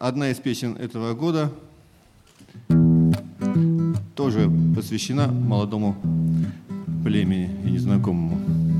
одна из песен этого года тоже посвящена молодому племени и незнакомому.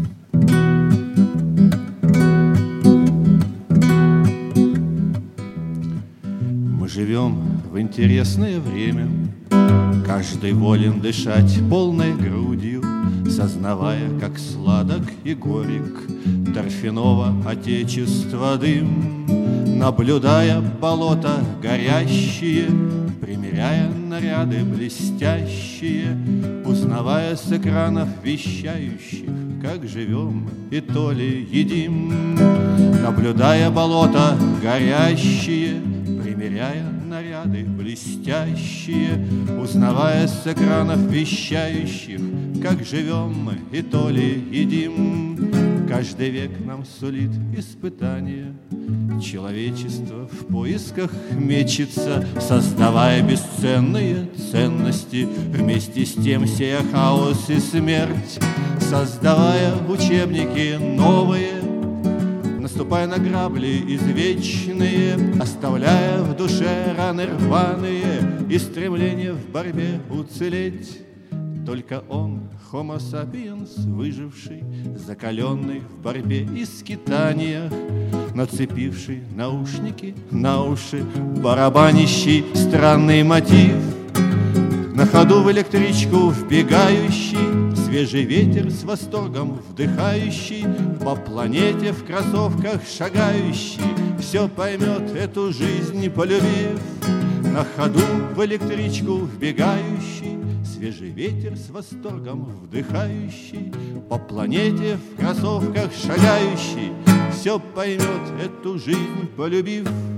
Мы живем в интересное время, каждый волен дышать полной грудью, сознавая, как сладок и горек торфяного отечества дым, наблюдая болота горящие, примеряя наряды блестящие, узнавая с экранов вещающих, как живем и то ли едим, наблюдая болота горящие, примеряя наряды блестящие, узнавая с экранов вещающих, как живем мы и то ли едим. Каждый век нам сулит испытания, человечество в поисках мечется, создавая бесценные ценности, вместе с тем сея хаос и смерть, создавая учебники новые, наступая на грабли извечные, оставляя в душе раны рваные и стремление в борьбе уцелеть. Только он, Homo sapiens, выживший, закаленный в борьбе и скитаниях, нацепивший наушники на уши, барабанящий странный мотив, на ходу в электричку вбегающий, свежий ветер с восторгом вдыхающий, по планете в кроссовках шагающий, все поймет эту жизнь, полюбив, на ходу в электричку вбегающий, свежий ветер с восторгом вдыхающий, по планете в кроссовках шагающий, все поймет эту жизнь, полюбив.